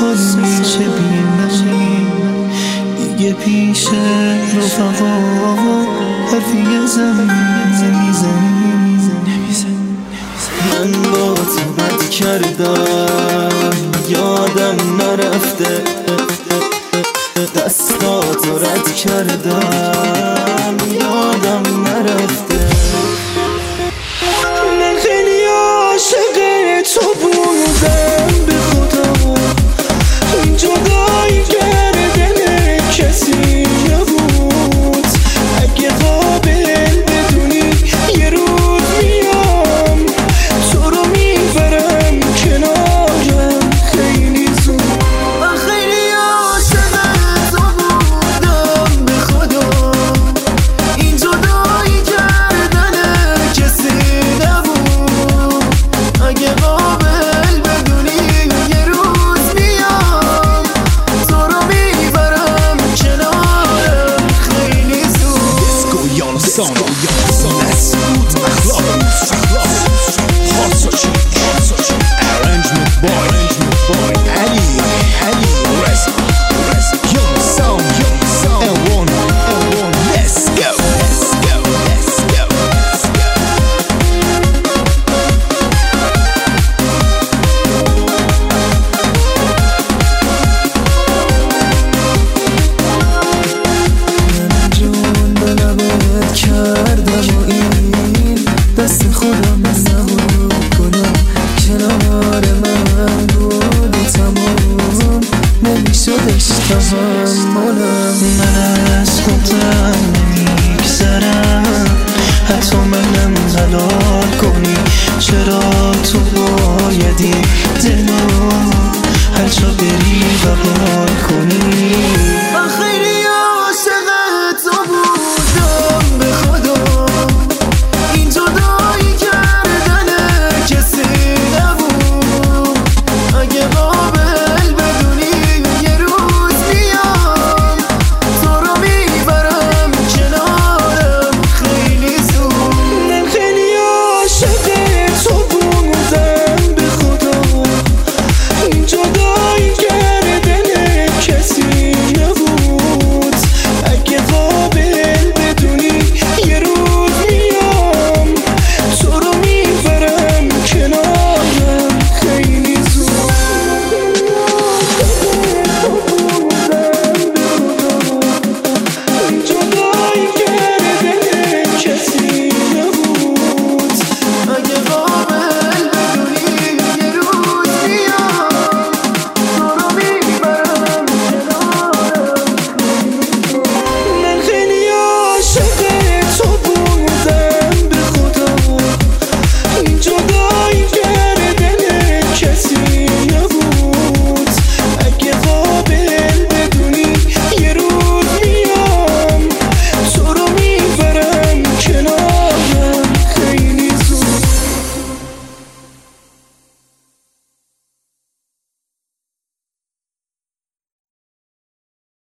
سال میشه بینم دیگه پیش رفقا حرفی زمین نمیزنی. من با تو بد کردم یادم نرفته، دستاتو رد کردم یادم نرفته. من خیلی عاشق تو بودم به خدا، این جدایی کردن کسی نبود. اگه قابل بدونی یه روز میام تو رو میبرم کنارم خیلی زود. من خیلی عاشق تو بودم به خدا، این جدایی کردن کسی نبود. اگه قابل بدونی یه روز میام تو رو میبرم کنارم خیلی زود. اسکویان سانا مسعود اخلاق خاصوچی arrangement boy علی رزا young sound L1 let's go. کردم و این دست خودم نبود کنم کنار من بود و تمام نمیشدش تحملم. من از خودم نمیگذرم حتی منم حلال کنی. چرا تو بایدی دلو هر جا بری و بار کنی. من خیلی